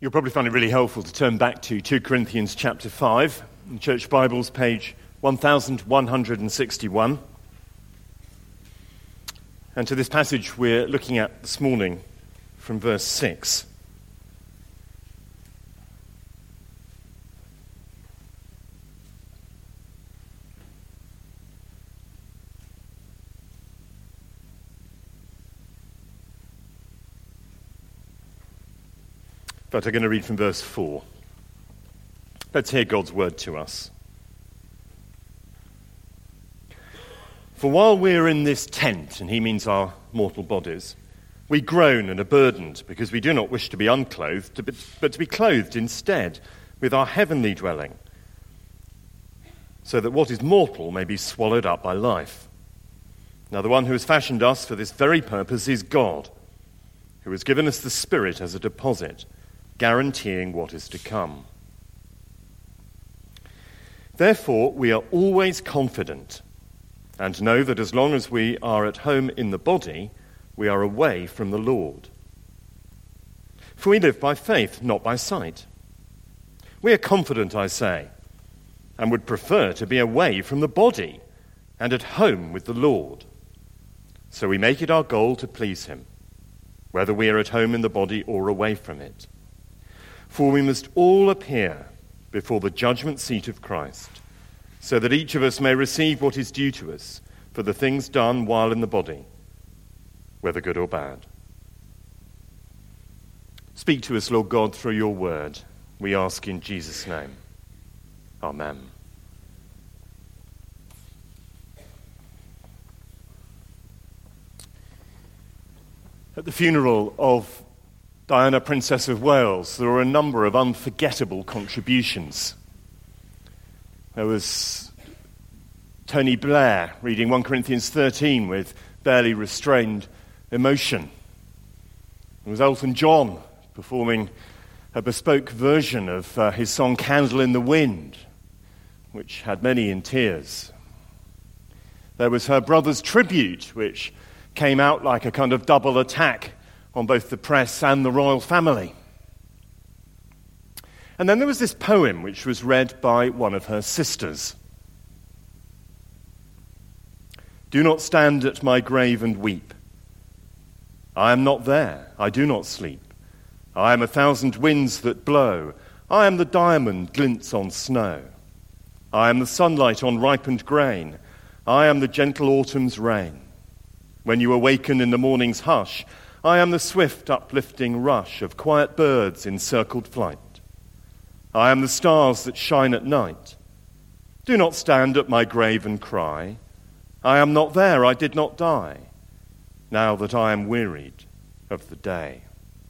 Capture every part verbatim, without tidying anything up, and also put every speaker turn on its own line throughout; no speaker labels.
You'll probably find it really helpful to turn back to Second Corinthians chapter five, in Church Bibles, page one thousand one hundred sixty-one. And to this passage we're looking at this morning from verse six. But I'm going to read from verse four. Let's hear God's word to us. For while we're in this tent, and he means our mortal bodies, we groan and are burdened because we do not wish to be unclothed, but to be clothed instead with our heavenly dwelling, so that what is mortal may be swallowed up by life. Now the one who has fashioned us for this very purpose is God, who has given us the Spirit as a deposit, guaranteeing what is to come. Therefore, we are always confident and know that as long as we are at home in the body, we are away from the Lord. For we live by faith, not by sight. We are confident, I say, and would prefer to be away from the body and at home with the Lord. So we make it our goal to please him, whether we are at home in the body or away from it. For we must all appear before the judgment seat of Christ, so that each of us may receive what is due to us for the things done while in the body, whether good or bad. Speak to us, Lord God, through your word, we ask in Jesus' name. Amen. At the funeral of Diana, Princess of Wales, there were a number of unforgettable contributions. There was Tony Blair reading First Corinthians thirteen with barely restrained emotion. There was Elton John performing a bespoke version of uh, his song Candle in the Wind, which had many in tears. There was her brother's tribute, which came out like a kind of double attack on both the press and the royal family. And then there was this poem which was read by one of her sisters. Do not stand at my grave and weep. I am not there, I do not sleep. I am a thousand winds that blow. I am the diamond glints on snow. I am the sunlight on ripened grain. I am the gentle autumn's rain. When you awaken in the morning's hush, I am the swift uplifting rush of quiet birds in circled flight. I am the stars that shine at night. Do not stand at my grave and cry. I am not there, I did not die, now that I am wearied of the day.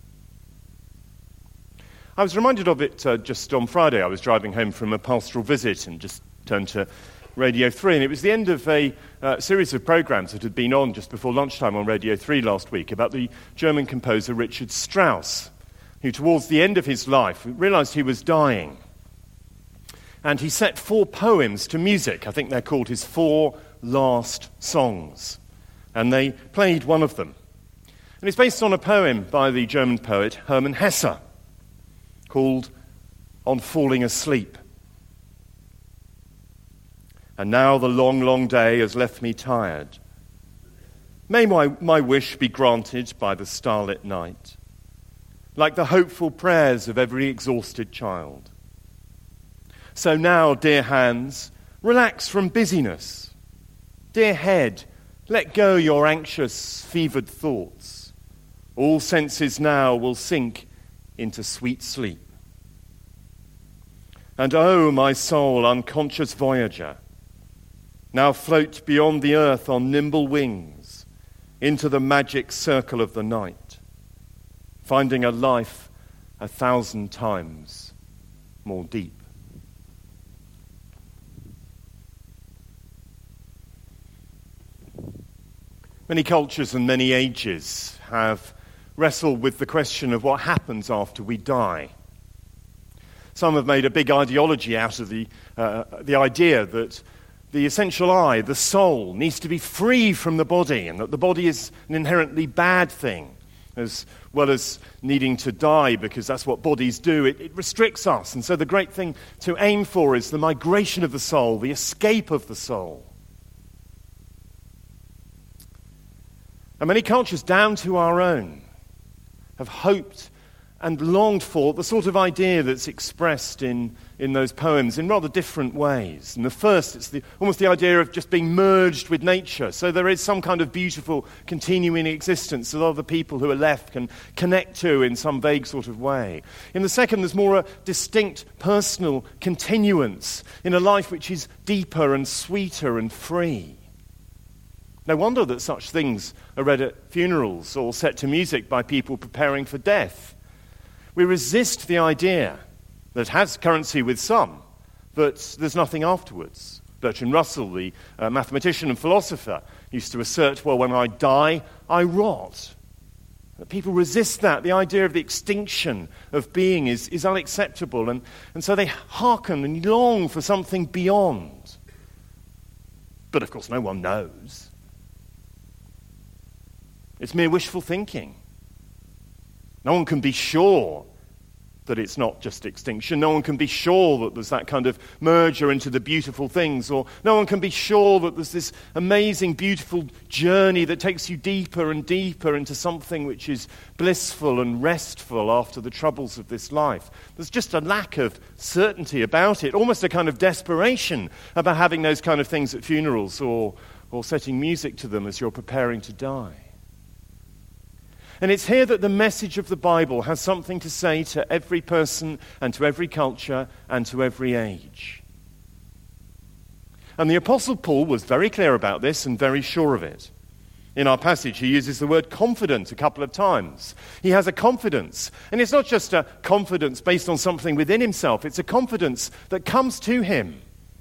I was reminded of it uh, just on Friday. I was driving home from a pastoral visit and just turned to Radio three, and it was the end of a uh, series of programs that had been on just before lunchtime on Radio three last week about the German composer Richard Strauss, who towards the end of his life realized he was dying. And he set four poems to music. I think they're called his four last songs. And they played one of them. And it's based on a poem by the German poet Hermann Hesse called On Falling Asleep. And now the long, long day has left me tired. May my, my wish be granted by the starlit night, like the hopeful prayers of every exhausted child. So now, dear hands, relax from busyness. Dear head, let go your anxious, fevered thoughts. All senses now will sink into sweet sleep. And oh, my soul, unconscious voyager, now float beyond the earth on nimble wings into the magic circle of the night, finding a life a thousand times more deep. Many cultures and many ages have wrestled with the question of what happens after we die. Some have made a big ideology out of the, uh, the idea that the essential I, the soul, needs to be free from the body, and that the body is an inherently bad thing, as well as needing to die because that's what bodies do. It, it restricts us. And so the great thing to aim for is the migration of the soul, the escape of the soul. And many cultures down to our own have hoped and longed for the sort of idea that's expressed in, in those poems in rather different ways. And the first, it's the, almost the idea of just being merged with nature. So there is some kind of beautiful continuing existence that other people who are left can connect to in some vague sort of way. In the second, there's more a distinct personal continuance in a life which is deeper and sweeter and free. No wonder that such things are read at funerals or set to music by people preparing for death. We resist the idea that has currency with some, that there's nothing afterwards. Bertrand Russell, the uh, mathematician and philosopher, used to assert, well, when I die, I rot. But people resist that. The idea of the extinction of being is, is unacceptable, and, and so they hearken and long for something beyond. But of course, no one knows. It's mere wishful thinking. No one can be sure that it's not just extinction. No one can be sure that there's that kind of merger into the beautiful things, or no one can be sure that there's this amazing, beautiful journey that takes you deeper and deeper into something which is blissful and restful after the troubles of this life. There's just a lack of certainty about it, almost a kind of desperation about having those kind of things at funerals or, or setting music to them as you're preparing to die. And it's here that the message of the Bible has something to say to every person and to every culture and to every age. And the Apostle Paul was very clear about this and very sure of it. In our passage, he uses the word confident a couple of times. He has a confidence. And it's not just a confidence based on something within himself. It's a confidence that comes to him.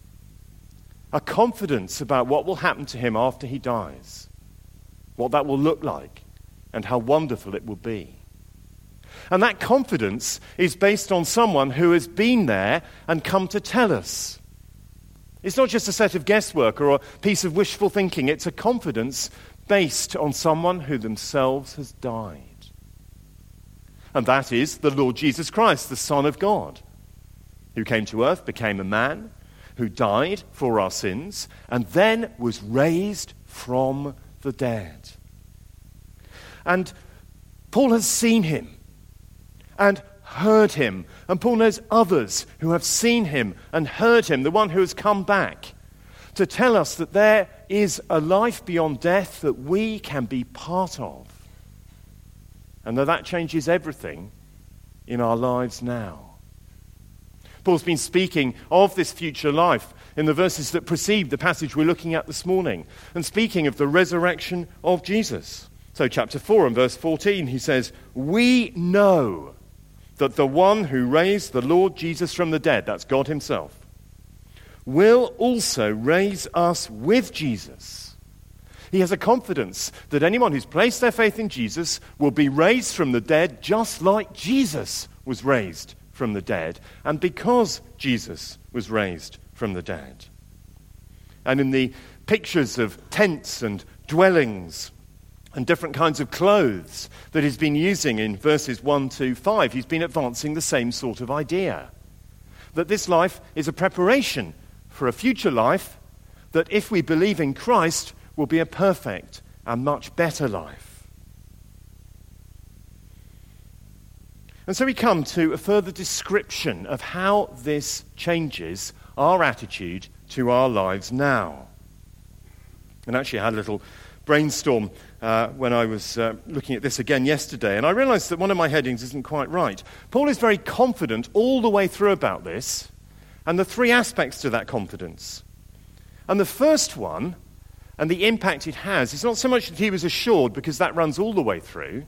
A confidence about what will happen to him after he dies. What that will look like. And how wonderful it will be. And that confidence is based on someone who has been there and come to tell us. It's not just a set of guesswork or a piece of wishful thinking. It's a confidence based on someone who themselves has died. And that is the Lord Jesus Christ, the Son of God, who came to earth, became a man, who died for our sins, and then was raised from the dead. And Paul has seen him and heard him. And Paul knows others who have seen him and heard him, the one who has come back, to tell us that there is a life beyond death that we can be part of. And that that changes everything in our lives now. Paul's been speaking of this future life in the verses that precede the passage we're looking at this morning, and speaking of the resurrection of Jesus. So chapter four and verse fourteen, he says, "We know that the one who raised the Lord Jesus from the dead," that's God himself, "will also raise us with Jesus." He has a confidence that anyone who's placed their faith in Jesus will be raised from the dead just like Jesus was raised from the dead, and because Jesus was raised from the dead. And in the pictures of tents and dwellings and different kinds of clothes that he's been using in verses one to five, he's been advancing the same sort of idea. That this life is a preparation for a future life that, if we believe in Christ, will be a perfect and much better life. And so we come to a further description of how this changes our attitude to our lives now. And actually I had a little brainstorm uh, when I was uh, looking at this again yesterday, and I realized that one of my headings isn't quite right. Paul is very confident all the way through about this, and the three aspects to that confidence. And the first one, and the impact it has, is not so much that he was assured, because that runs all the way through.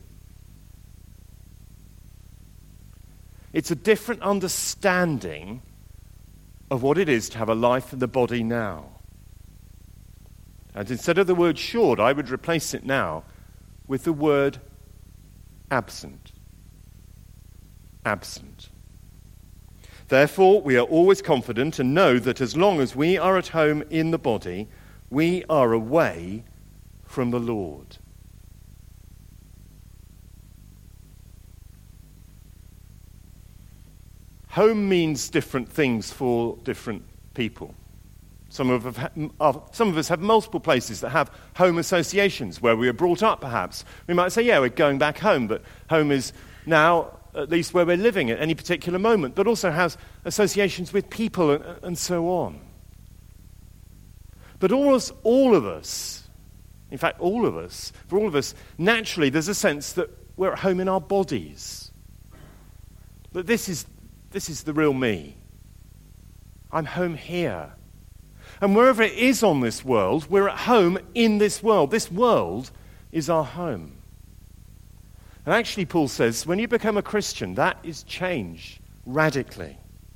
It's a different understanding of what it is to have a life in the body now. And instead of the word assured, I would replace it now with the word absent. Absent. Therefore, we are always confident and know that as long as we are at home in the body, we are away from the Lord. home means different things for different people. Some of, us have, some of us have multiple places that have home associations where we were brought up, perhaps. We might say, yeah, we're going back home, but home is now at least where we're living at any particular moment, but also has associations with people and, and so on. But all, us, all of us, in fact, all of us, for all of us, naturally there's a sense that we're at home in our bodies. That this is, this is the real me. I'm home here. And wherever it is on this world, we're at home in this world. This world is our home. And actually, Paul says, when you become a Christian, that is changed radically.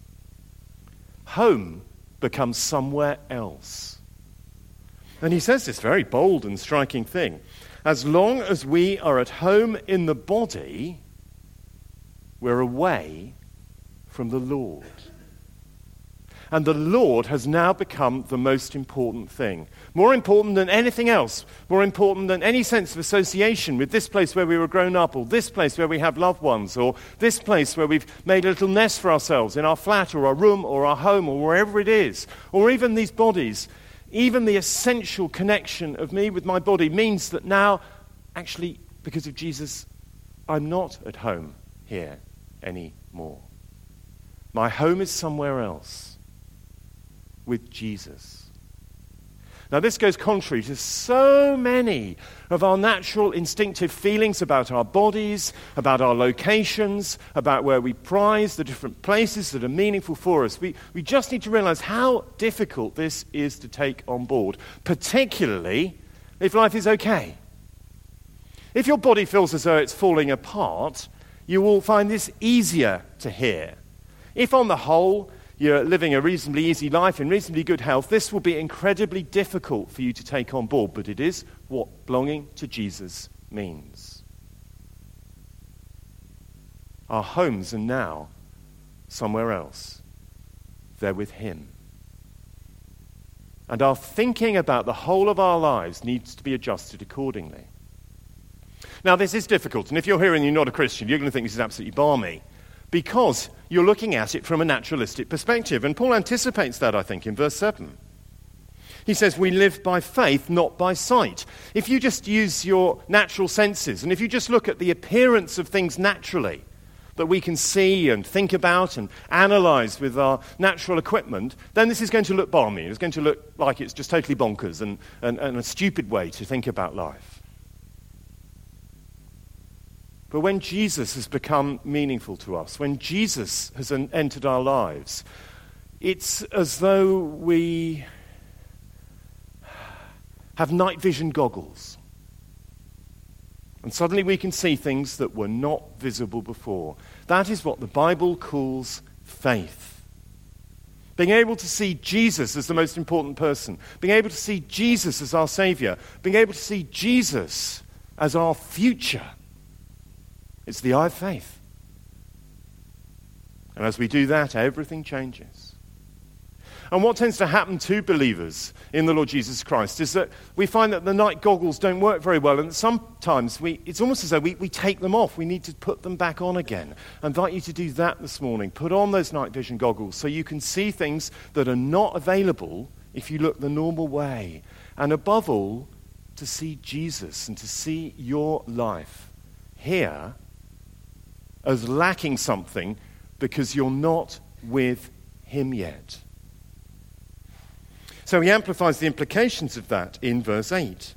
Home becomes somewhere else. And he says this very bold and striking thing. As long as we are at home in the body, we're away from the Lord. And the Lord has now become the most important thing. More important than anything else. More important than any sense of association with this place where we were grown up, or this place where we have loved ones, or this place where we've made a little nest for ourselves in our flat or our room or our home or wherever it is. Or even these bodies. Even the essential connection of me with my body means that now, actually, because of Jesus, I'm not at home here anymore. My home is somewhere else. With Jesus. Now this goes contrary to so many of our natural instinctive feelings about our bodies, about our locations, about where we prize the different places that are meaningful for us. We, we just need to realize how difficult this is to take on board, particularly if life is okay. If your body feels as though it's falling apart, you will find this easier to hear. If on the whole, you're living a reasonably easy life in reasonably good health, this will be incredibly difficult for you to take on board, but it is what belonging to Jesus means. Our homes are now somewhere else. They're with Him. And our thinking about the whole of our lives needs to be adjusted accordingly. Now, this is difficult, and if you're here and you're not a Christian, you're going to think this is absolutely balmy, because you're looking at it from a naturalistic perspective. And Paul anticipates that, I think, in verse seven. He says, we live by faith, not by sight. If you just use your natural senses, and if you just look at the appearance of things naturally, that we can see and think about and analyze with our natural equipment, then this is going to look balmy. It's going to look like it's just totally bonkers and, and, and a stupid way to think about life. But when Jesus has become meaningful to us, when Jesus has en- entered our lives, it's as though we have night vision goggles. And suddenly we can see things that were not visible before. That is what the Bible calls faith. Being able to see Jesus as the most important person. Being able to see Jesus as our Savior. Being able to see Jesus as our future. It's the eye of faith. And as we do that, everything changes. And what tends to happen to believers in the Lord Jesus Christ is that we find that the night goggles don't work very well, and sometimes we, it's almost as though we, we take them off. We need to put them back on again. I invite you to do that this morning. Put on those night vision goggles so you can see things that are not available if you look the normal way. And above all, to see Jesus and to see your life here as lacking something because you're not with Him yet. So he amplifies the implications of that in verse eight.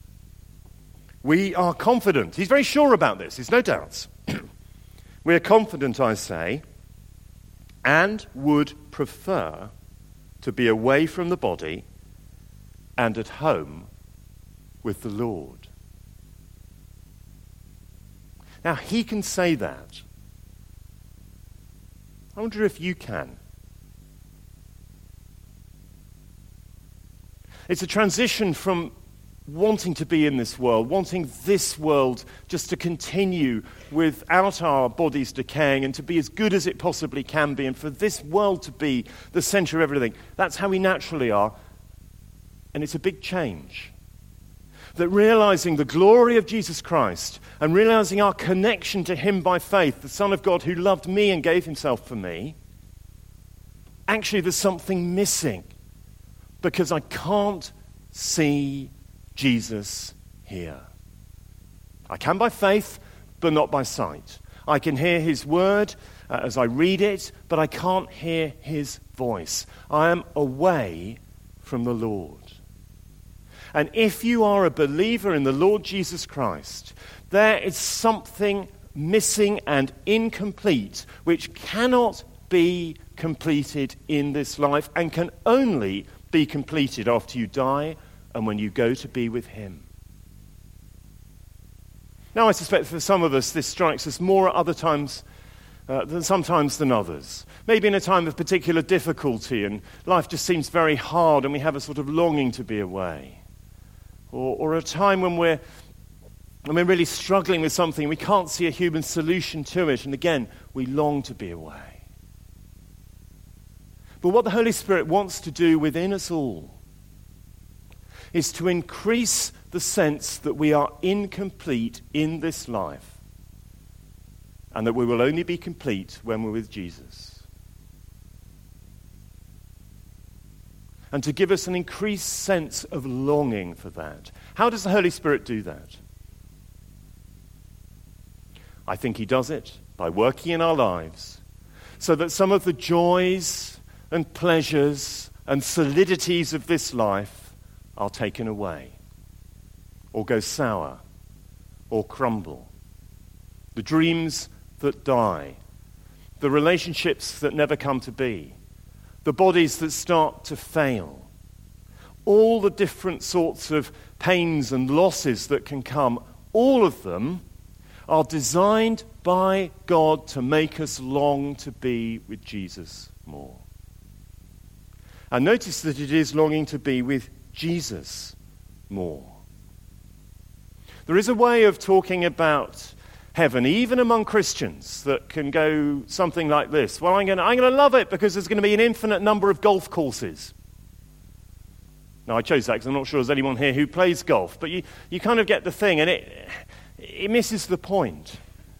We are confident. He's very sure about this, there's no doubts. We are confident, I say, and would prefer to be away from the body and at home with the Lord. Now, he can say that. I wonder if you can. It's a transition from wanting to be in this world, wanting this world just to continue without our bodies decaying and to be as good as it possibly can be, and for this world to be the center of everything. That's how we naturally are. And it's a big change. That realizing the glory of Jesus Christ and realizing our connection to Him by faith, the Son of God who loved me and gave Himself for me, actually there's something missing because I can't see Jesus here. I can by faith, but not by sight. I can hear his word uh, as I read it, but I can't hear his voice. I am away from the Lord. And if you are a believer in the Lord Jesus Christ, there is something missing and incomplete which cannot be completed in this life and can only be completed after you die and when you go to be with him. Now, I suspect for some of us this strikes us more at other times uh, than sometimes than others. Maybe in a time of particular difficulty and life just seems very hard and we have a sort of longing to be away. Or, or a time when we're, when we're really struggling with something, we can't see a human solution to it, and again, we long to be away. But what the Holy Spirit wants to do within us all is to increase the sense that we are incomplete in this life and that we will only be complete when we're with Jesus. And to give us an increased sense of longing for that. How does the Holy Spirit do that? I think he does it by working in our lives so that some of the joys and pleasures and solidities of this life are taken away or go sour or crumble. The dreams that die, the relationships that never come to be, the bodies that start to fail, all the different sorts of pains and losses that can come, all of them are designed by God to make us long to be with Jesus more. And notice that it is longing to be with Jesus more. There is a way of talking about heaven, even among Christians, that can go something like this. Well, I'm going to I'm going to love it because there's going to be an infinite number of golf courses. Now, I chose that because I'm not sure there's anyone here who plays golf, but you, you kind of get the thing, and it, it misses the point.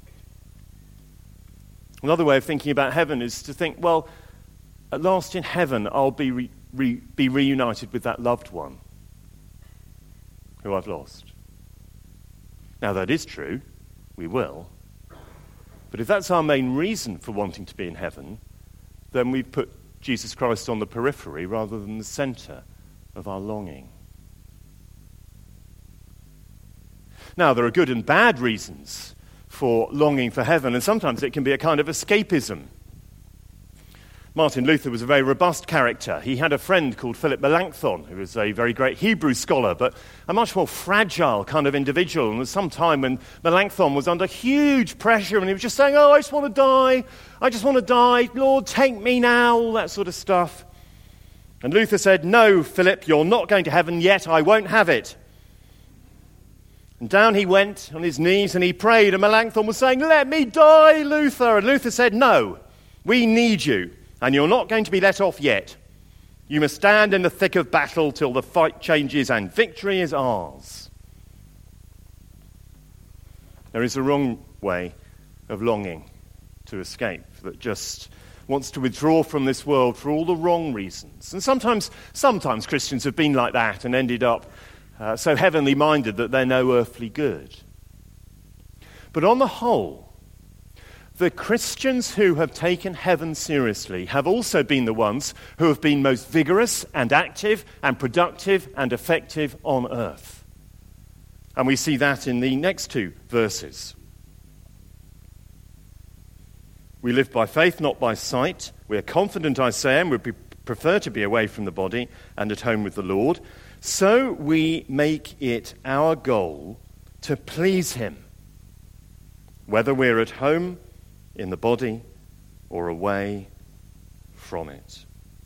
Another way of thinking about heaven is to think, well, at last in heaven, I'll be, re, re, be reunited with that loved one who I've lost. Now, that is true. We will. But if that's our main reason for wanting to be in heaven, then we've put Jesus Christ on the periphery rather than the center of our longing. Now, there are good and bad reasons for longing for heaven, and sometimes it can be a kind of escapism. Martin Luther was a very robust character. He had a friend called Philip Melanchthon, who was a very great Hebrew scholar, but a much more fragile kind of individual. And there was some time when Melanchthon was under huge pressure, and he was just saying, oh, I just want to die. I just want to die. Lord, take me now, all that sort of stuff. And Luther said, no, Philip, you're not going to heaven yet. I won't have it. And down he went on his knees, and he prayed, and Melanchthon was saying, let me die, Luther. And Luther said, no, we need you. And you're not going to be let off yet. You must stand in the thick of battle till the fight changes and victory is ours. There is a wrong way of longing to escape that just wants to withdraw from this world for all the wrong reasons. And sometimes, sometimes Christians have been like that and ended up uh, so heavenly minded that they're no earthly good. But on the whole, the Christians who have taken heaven seriously have also been the ones who have been most vigorous and active and productive and effective on earth. And we see that in the next two verses. We live by faith, not by sight. We are confident, I say, and we prefer to be away from the body and at home with the Lord. So we make it our goal to please him, whether we're at home in the body or away from it.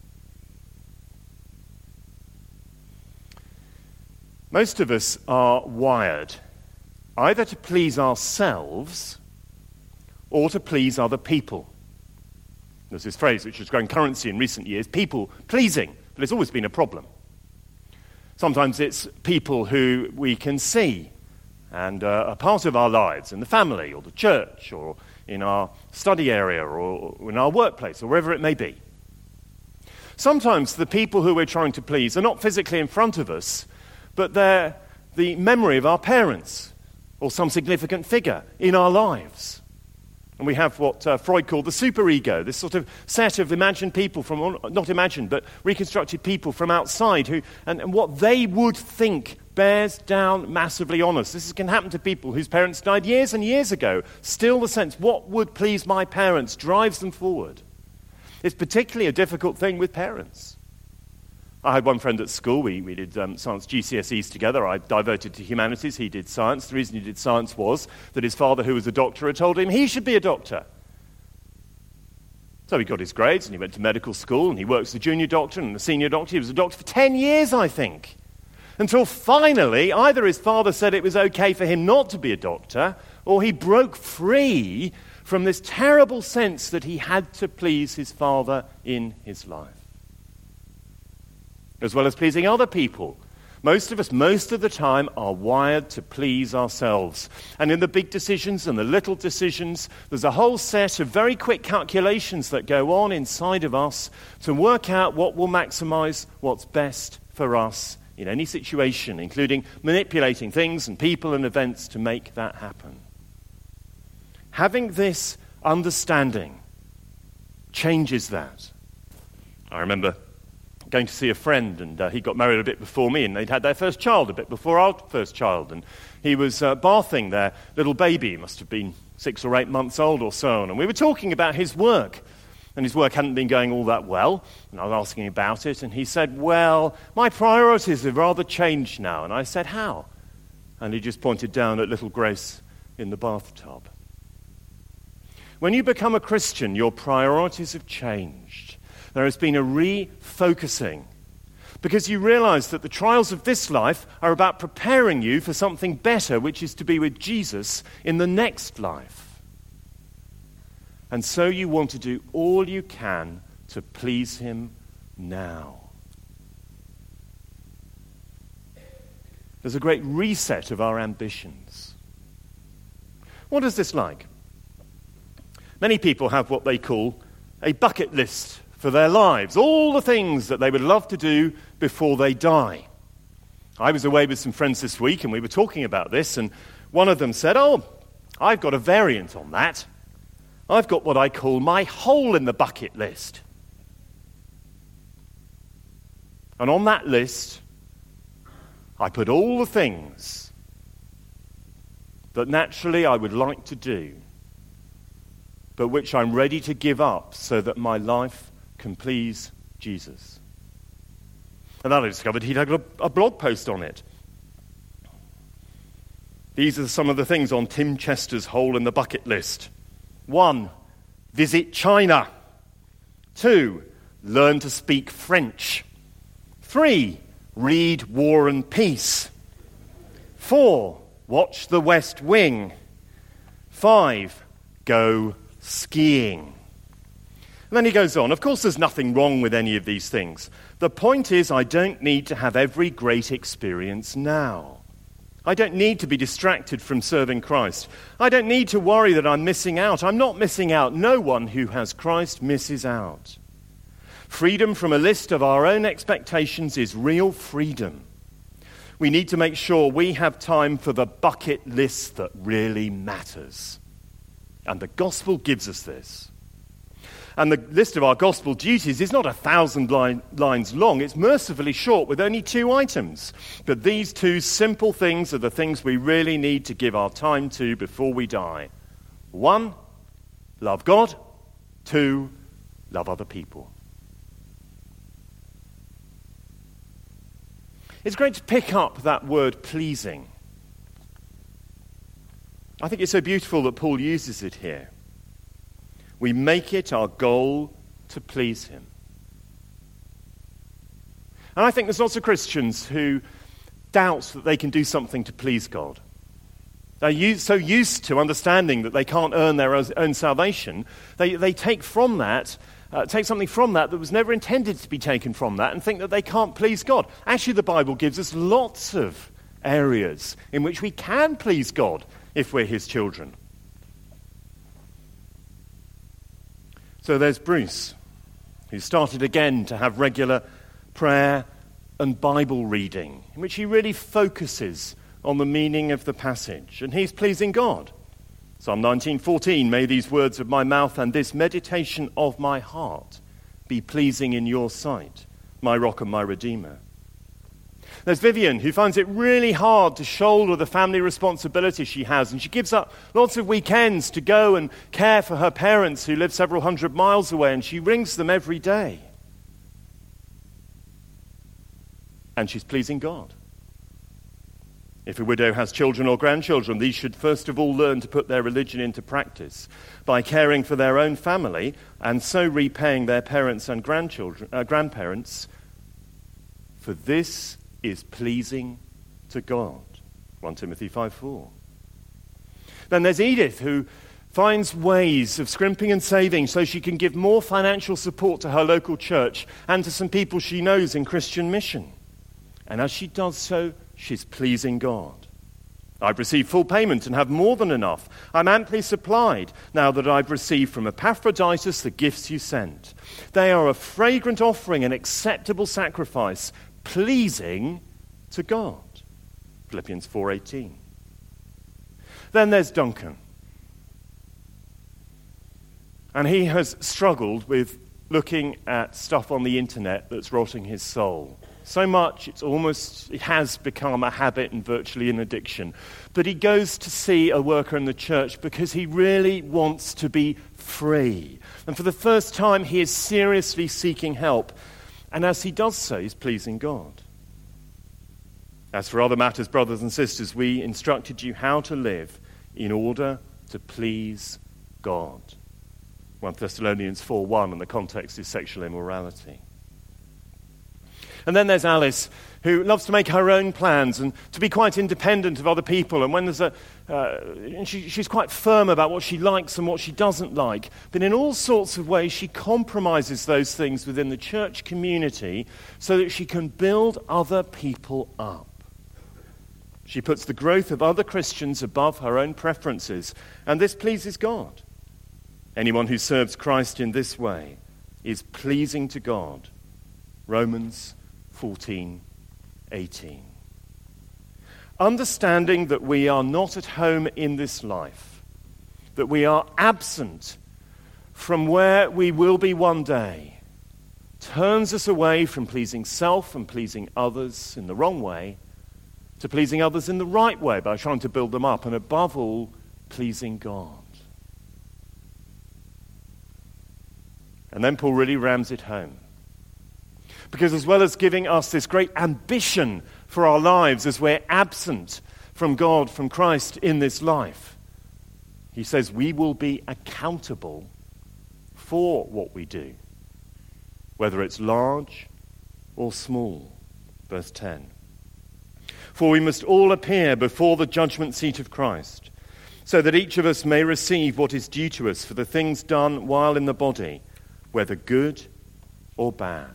Most of us are wired either to please ourselves or to please other people. There's this phrase which has grown currency in recent years, people pleasing, but it's always been a problem. Sometimes it's people who we can see and uh, are part of our lives in the family or the church or in our study area or in our workplace or wherever it may be. Sometimes the people who we're trying to please are not physically in front of us, but they're the memory of our parents or some significant figure in our lives. And we have what uh, Freud called the superego, this sort of set of imagined people from, not imagined, but reconstructed people from outside who, and, and what they would think bears down massively on us. This can happen to people whose parents died years and years ago. Still the sense, what would please my parents, drives them forward. It's particularly a difficult thing with parents. I had one friend at school, we, we did um, science G C S Es together. I diverted to humanities, he did science. The reason he did science was that his father, who was a doctor, had told him he should be a doctor. So he got his grades and he went to medical school and he worked as a junior doctor and a senior doctor. He was a doctor for ten years, I think. Until finally, either his father said it was okay for him not to be a doctor, or he broke free from this terrible sense that he had to please his father in his life, as well as pleasing other people. Most of us, most of the time, are wired to please ourselves. And in the big decisions and the little decisions, there's a whole set of very quick calculations that go on inside of us to work out what will maximize what's best for us in any situation, including manipulating things and people and events to make that happen. Having this understanding changes that. I remember going to see a friend, and uh, he got married a bit before me, and they'd had their first child a bit before our first child, and he was uh, bathing their little baby. He must have been six or eight months old or so, and we were talking about his work, and his work hadn't been going all that well, and I was asking about it, and he said, well, my priorities have rather changed now. And I said, how? And he just pointed down at little Grace in the bathtub. When you become a Christian, your priorities have changed. There has been a refocusing, because you realize that the trials of this life are about preparing you for something better, which is to be with Jesus in the next life. And so you want to do all you can to please him now. There's a great reset of our ambitions. What is this like? Many people have what they call a bucket list for their lives, all the things that they would love to do before they die. I was away with some friends this week and we were talking about this, and one of them said, oh, I've got a variant on that. I've got what I call my hole in the bucket list. And on that list, I put all the things that naturally I would like to do, but which I'm ready to give up so that my life can please Jesus. And then I discovered he'd had a, a blog post on it. These are some of the things on Tim Chester's hole in the bucket list. One, visit China. Two, learn to speak French. Three, read War and Peace. Four, watch The West Wing. Five, go skiing. And then he goes on. Of course, there's nothing wrong with any of these things. The point is, I don't need to have every great experience now. I don't need to be distracted from serving Christ. I don't need to worry that I'm missing out. I'm not missing out. No one who has Christ misses out. Freedom from a list of our own expectations is real freedom. We need to make sure we have time for the bucket list that really matters. And the gospel gives us this. And the list of our gospel duties is not a thousand line, lines long. It's mercifully short with only two items. But these two simple things are the things we really need to give our time to before we die. One, love God. Two, love other people. It's great to pick up that word pleasing. I think it's so beautiful that Paul uses it here. We make it our goal to please him. And I think there's lots of Christians who doubt that they can do something to please God. They're so used to understanding that they can't earn their own salvation, they, they take from that, uh, take something from that that was never intended to be taken from that and think that they can't please God. Actually, the Bible gives us lots of areas in which we can please God if we're his children. So there's Bruce. who started again to have regular prayer and Bible reading, in which he really focuses on the meaning of the passage, and he's pleasing God. Psalm nineteen fourteen, may these words of my mouth and this meditation of my heart be pleasing in your sight, my rock and my redeemer. There's Vivian, who finds it really hard to shoulder the family responsibility she has, and she gives up lots of weekends to go and care for her parents who live several hundred miles away, and she rings them every day. And she's pleasing God. If a widow has children or grandchildren, these should first of all learn to put their religion into practice by caring for their own family and so repaying their parents and grandchildren, uh, grandparents. For this is pleasing to God. First Timothy five four. Then there's Edith, who finds ways of scrimping and saving so she can give more financial support to her local church and to some people she knows in Christian mission. And as she does so, she's pleasing God. I've received full payment and have more than enough. I'm amply supplied now that I've received from Epaphroditus the gifts you sent. They are a fragrant offering, an acceptable sacrifice, pleasing to God. Philippians four eighteen. Then there's Duncan. And he has struggled with looking at stuff on the internet that's rotting his soul. So much, it's almost, it has become a habit and virtually an addiction. But he goes to see a worker in the church because he really wants to be free. And for the first time, he is seriously seeking help. And as he does so, he's pleasing God. As for other matters, brothers and sisters, we instructed you how to live in order to please God. First Thessalonians four one, and the context is sexual immorality. And then there's Alice, who loves to make her own plans and to be quite independent of other people. And when there's a, uh, and she, she's quite firm about what she likes and what she doesn't like. But in all sorts of ways, she compromises those things within the church community so that she can build other people up. She puts the growth of other Christians above her own preferences, and this pleases God. Anyone who serves Christ in this way is pleasing to God. Romans fourteen eighteen. Understanding that we are not at home in this life, that we are absent from where we will be one day, turns us away from pleasing self and pleasing others in the wrong way to pleasing others in the right way by trying to build them up, and above all, pleasing God. And then Paul really rams it home. Because as well as giving us this great ambition for our lives as we're absent from God, from Christ in this life, he says we will be accountable for what we do, whether it's large or small. Verse ten. For we must all appear before the judgment seat of Christ, so that each of us may receive what is due to us for the things done while in the body, whether good or bad.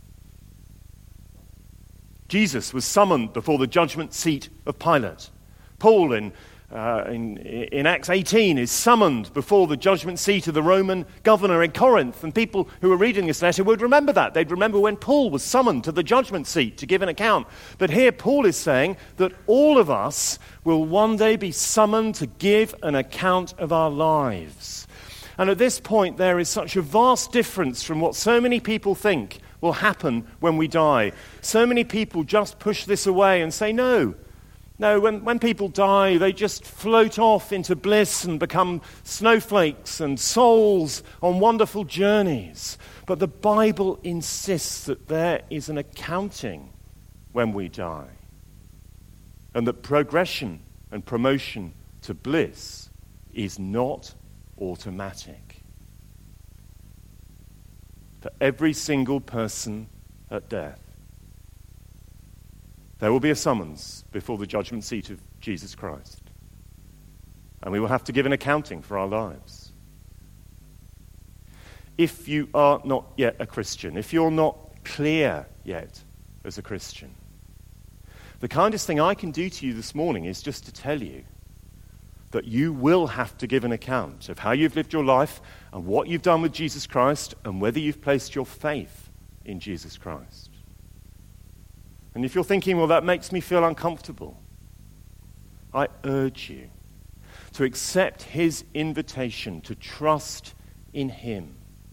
Jesus was summoned before the judgment seat of Pilate. Paul in, uh, in, in Acts eighteen is summoned before the judgment seat of the Roman governor in Corinth. And people who are reading this letter would remember that. They'd remember when Paul was summoned to the judgment seat to give an account. But here Paul is saying that all of us will one day be summoned to give an account of our lives. And at this point there is such a vast difference from what so many people think will happen when we die. So many people just push this away and say, no, no, when, when people die, they just float off into bliss and become snowflakes and souls on wonderful journeys. But the Bible insists that there is an accounting when we die, and that progression and promotion to bliss is not automatic. For every single person at death, there will be a summons before the judgment seat of Jesus Christ. And we will have to give an accounting for our lives. If you are not yet a Christian, if you're not clear yet as a Christian, the kindest thing I can do to you this morning is just to tell you that you will have to give an account of how you've lived your life and what you've done with Jesus Christ and whether you've placed your faith in Jesus Christ. And if you're thinking, well, that makes me feel uncomfortable, I urge you to accept his invitation to trust in him,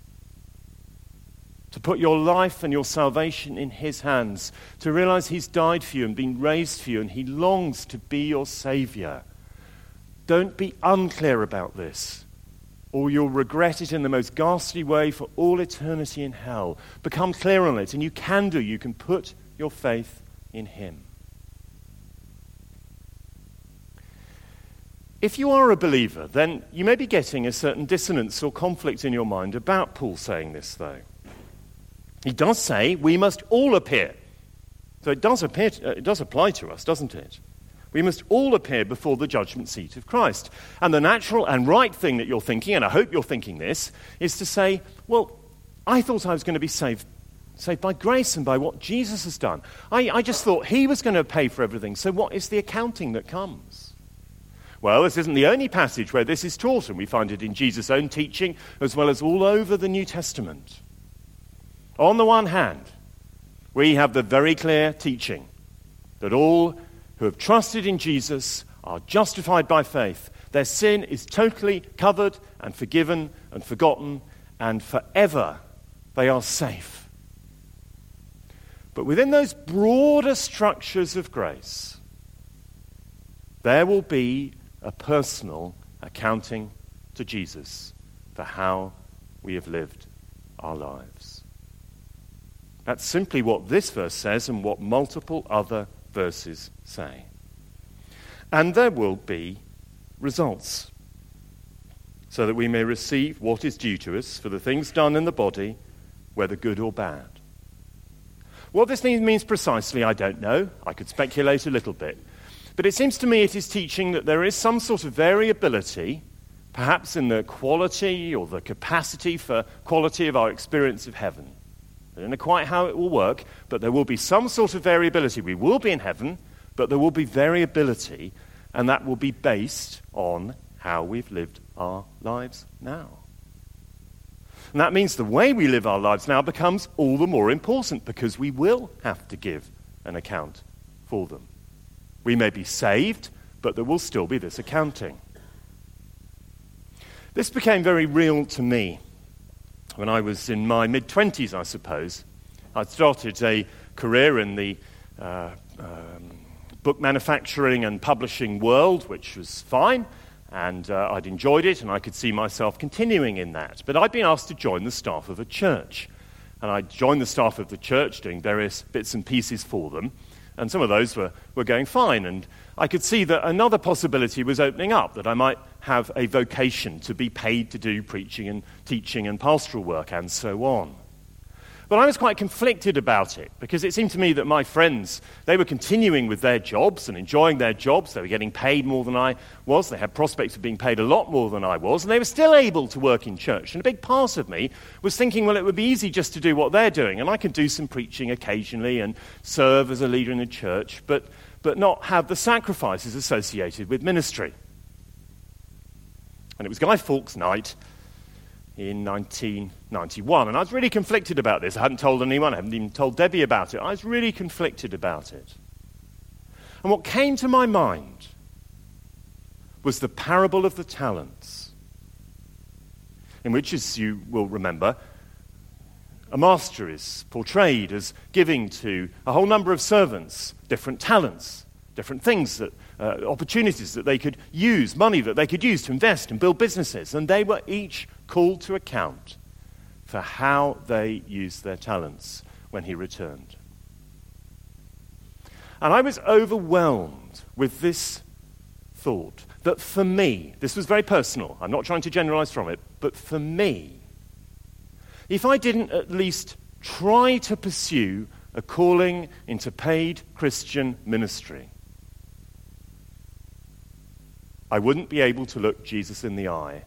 to put your life and your salvation in his hands, to realize he's died for you and been raised for you, and he longs to be your Savior. Don't be unclear about this, or you'll regret it in the most ghastly way for all eternity in hell. Become clear on it, and you can do. You can put your faith in him. If you are a believer, then you may be getting a certain dissonance or conflict in your mind about Paul saying this, though. He does say we must all appear. So it does appear to, uh, it does apply to us, doesn't it? We must all appear before the judgment seat of Christ. And the natural and right thing that you're thinking, and I hope you're thinking this, is to say, well, I thought I was going to be saved, saved by grace and by what Jesus has done. I, I just thought he was going to pay for everything. So what is the accounting that comes? Well, this isn't the only passage where this is taught, and we find it in Jesus' own teaching as well as all over the New Testament. On the one hand, we have the very clear teaching that all who have trusted in Jesus are justified by faith. Their sin is totally covered and forgiven and forgotten, and forever they are safe. But within those broader structures of grace, there will be a personal accounting to Jesus for how we have lived our lives. That's simply what this verse says and what multiple other verses say. And there will be results, so that we may receive what is due to us for the things done in the body, whether good or bad. What this means precisely, I don't know. I could speculate a little bit. But it seems to me it is teaching that there is some sort of variability, perhaps in the quality or the capacity for quality of our experience of heaven. I don't know quite how it will work, but there will be some sort of variability. We will be in heaven, but there will be variability, and that will be based on how we've lived our lives now. And that means the way we live our lives now becomes all the more important, because we will have to give an account for them. We may be saved, but there will still be this accounting. This became very real to me when I was in my mid-twenties, I suppose. I'd started a career in the uh, um, book manufacturing and publishing world, which was fine, and uh, I'd enjoyed it, and I could see myself continuing in that. But I'd been asked to join the staff of a church, and I joined the staff of the church doing various bits and pieces for them, and some of those were, were going fine, and I could see that another possibility was opening up, that I might have a vocation to be paid to do preaching and teaching and pastoral work and so on. But I was quite conflicted about it, because it seemed to me that my friends, they were continuing with their jobs and enjoying their jobs. They were getting paid more than I was. They had prospects of being paid a lot more than I was, and they were still able to work in church. And a big part of me was thinking, well, it would be easy just to do what they're doing, and I could do some preaching occasionally and serve as a leader in the church, but, but not have the sacrifices associated with ministry. And it was Guy Fawkes' night in nineteen ninety-one, and I was really conflicted about this. I hadn't told anyone, I hadn't even told Debbie about it. I was really conflicted about it. And what came to my mind was the parable of the talents, in which, as you will remember, a master is portrayed as giving to a whole number of servants different talents, different things, that uh, opportunities that they could use, money that they could use to invest and build businesses, and they were each called to account for how they used their talents when he returned. And I was overwhelmed with this thought that for me, this was very personal, I'm not trying to generalize from it, but for me, if I didn't at least try to pursue a calling into paid Christian ministry, I wouldn't be able to look Jesus in the eye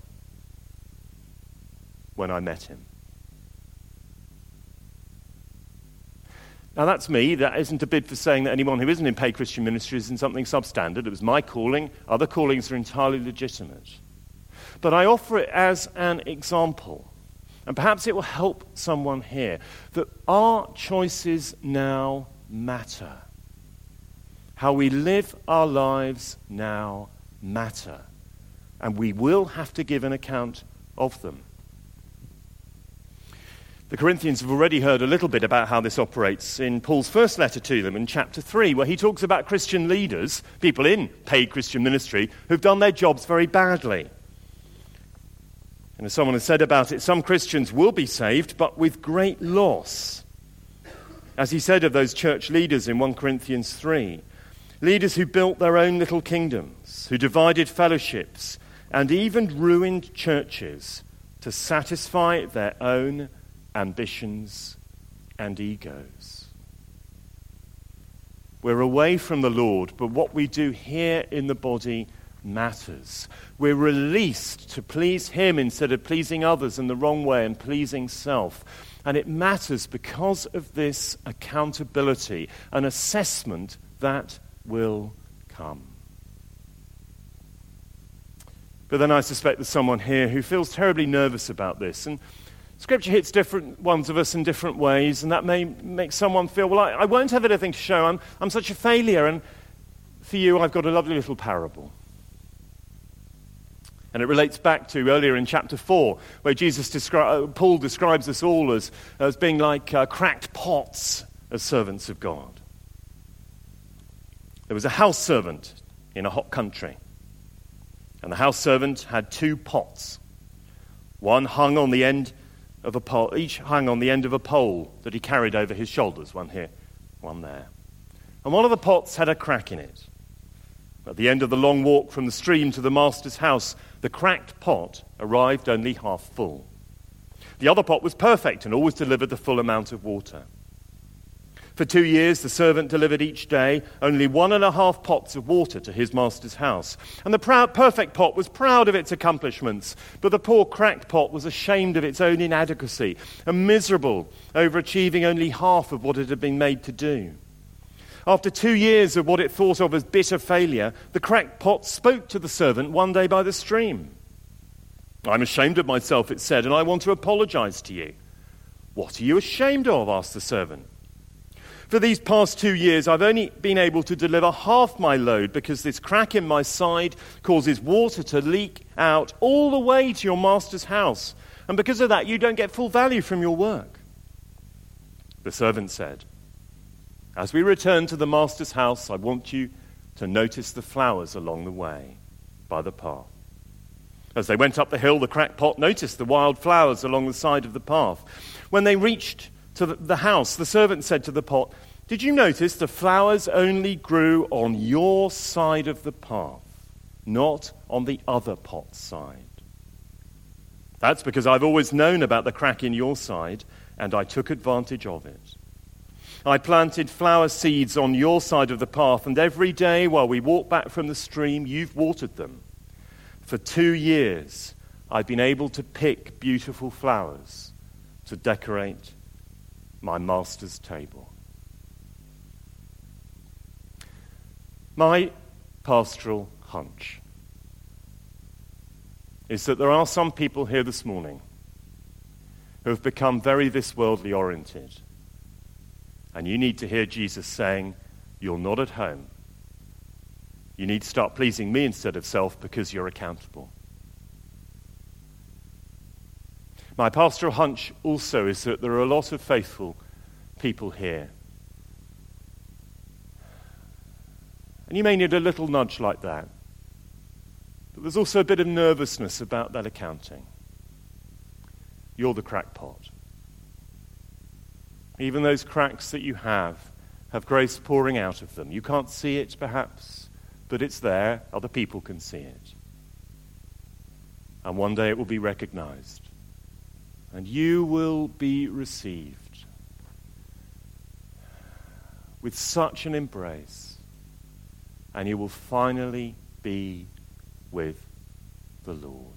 when I met him. Now that's me. That isn't a bid for saying that anyone who isn't in paid Christian ministry is in something substandard. It was my calling. Other callings are entirely legitimate. But I offer it as an example. And perhaps it will help someone here that our choices now matter. How we live our lives now matter. And we will have to give an account of them. The Corinthians have already heard a little bit about how this operates in Paul's first letter to them in chapter three, where he talks about Christian leaders, people in paid Christian ministry, who've done their jobs very badly. And as someone has said about it, some Christians will be saved, but with great loss. As he said of those church leaders in First Corinthians three, leaders who built their own little kingdoms, who divided fellowships, and even ruined churches to satisfy their own ambitions and egos. We're away from the Lord, but what we do here in the body matters. We're released to please Him instead of pleasing others in the wrong way and pleasing self. And it matters because of this accountability, an assessment that will come. But then I suspect there's someone here who feels terribly nervous about this. And Scripture hits different ones of us in different ways, and that may make someone feel, well, I, I won't have anything to show. I'm, I'm such a failure. And for you, I've got a lovely little parable. And it relates back to earlier in chapter four, where Jesus descri- Paul describes us all as, as being like uh, cracked pots as servants of God. There was a house servant in a hot country. And the house servant had two pots. One hung on the end of a pole, each hung on the end of a pole that he carried over his shoulders, one here, one there. And one of the pots had a crack in it. At the end of the long walk from the stream to the master's house, the cracked pot arrived only half full. The other pot was perfect and always delivered the full amount of water. For two years, the servant delivered each day only one and a half pots of water to his master's house. And the proud, perfect pot was proud of its accomplishments, but the poor cracked pot was ashamed of its own inadequacy and miserable over achieving only half of what it had been made to do. After two years of what it thought of as bitter failure, the cracked pot spoke to the servant one day by the stream. "I'm ashamed of myself," it said, "and I want to apologize to you." "What are you ashamed of?" asked the servant. "For these past two years, I've only been able to deliver half my load because this crack in my side causes water to leak out all the way to your master's house. And because of that, you don't get full value from your work." The servant said, "As we return to the master's house, I want you to notice the flowers along the way by the path." As they went up the hill, the cracked pot noticed the wild flowers along the side of the path. When they reached to the house, the servant said to the pot, "Did you notice the flowers only grew on your side of the path, not on the other pot's side?" "That's because I've always known about the crack in your side, and I took advantage of it. I planted flower seeds on your side of the path, and every day while we walk back from the stream, you've watered them. For two years, I've been able to pick beautiful flowers to decorate my master's table." My pastoral hunch is that there are some people here this morning who have become very this worldly oriented. And you need to hear Jesus saying, you're not at home. You need to start pleasing me instead of self because you're accountable. My pastoral hunch also is that there are a lot of faithful people here. And you may need a little nudge like that. But there's also a bit of nervousness about that accounting. You're the crackpot. Even those cracks that you have, have grace pouring out of them. You can't see it, perhaps, but it's there. Other people can see it. And one day it will be recognized. And you will be received with such an embrace. And you will finally be with the Lord.